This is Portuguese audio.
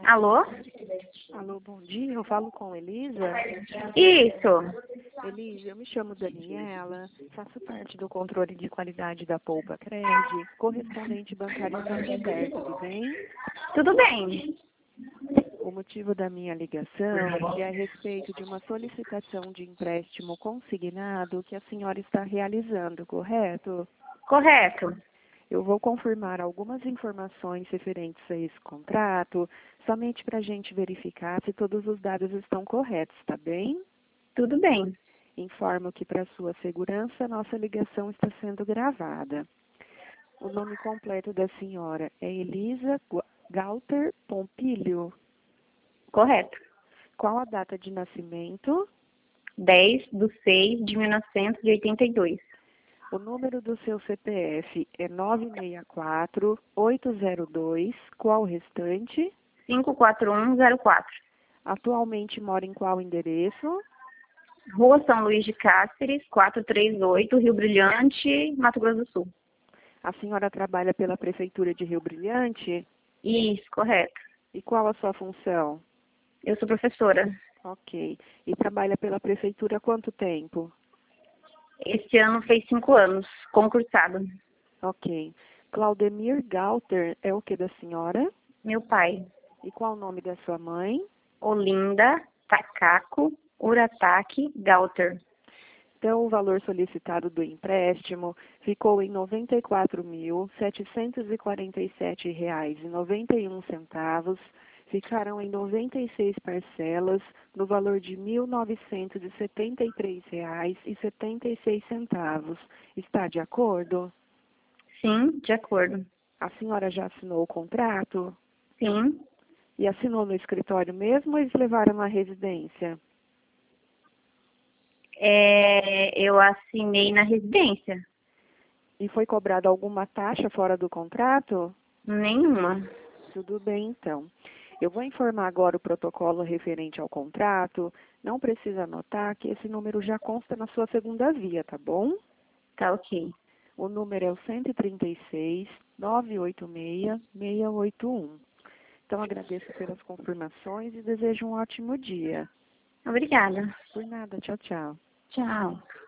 Alô? Alô, bom dia. Eu falo com Elisa. Isso. Elisa, eu me chamo Daniela, faço parte do controle de qualidade da Poupa Cred, correspondente bancário Santander, tudo bem? Tudo bem. O motivo da minha ligação é a respeito de uma solicitação de empréstimo consignado que a senhora está realizando, correto? Correto. Eu vou confirmar algumas informações referentes a esse contrato, somente para a gente verificar se todos os dados estão corretos, tá bem? Tudo bem. Informo que, para sua segurança, nossa ligação está sendo gravada. O nome completo da senhora é Elisa Galter Pompilho. Correto. Qual a data de nascimento? 10/6/1982. O número do seu CPF é 964-802. Qual o restante? 54104. Atualmente mora em qual endereço? Rua São Luís de Cáceres, 438, Rio Brilhante, Mato Grosso do Sul. A senhora trabalha pela Prefeitura de Rio Brilhante? Isso, correto. E qual a sua função? Eu sou professora. Ok. E trabalha pela Prefeitura há quanto tempo? Este ano fez 5 anos, concursado. Ok. Claudemir Galter é o que da senhora? Meu pai, E qual o nome da sua mãe? Olinda Takako Urataki Galter. Então, o valor solicitado do empréstimo ficou em R$ 94.747,91. Ficaram em 96 parcelas, no valor de R$ 1.973,76. Está de acordo? Sim, de acordo. A senhora já assinou o contrato? Sim. E assinou no escritório mesmo ou eles levaram na residência? Eu assinei na residência. E foi cobrada alguma taxa fora do contrato? Nenhuma. Tudo bem, então. Eu vou informar agora o protocolo referente ao contrato. Não precisa anotar que esse número já consta na sua segunda via, tá bom? Tá ok. O número é o 136-986-681. Então, agradeço pelas confirmações e desejo um ótimo dia. Obrigada. Por nada, tchau, tchau. Tchau.